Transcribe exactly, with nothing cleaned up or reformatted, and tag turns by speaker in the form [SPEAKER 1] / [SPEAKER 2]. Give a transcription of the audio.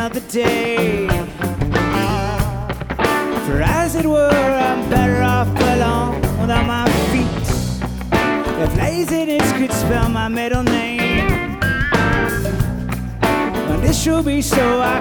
[SPEAKER 1] another day. For as it were, I'm better off alone without my feet. If laziness could spell my middle name, and this should be so, I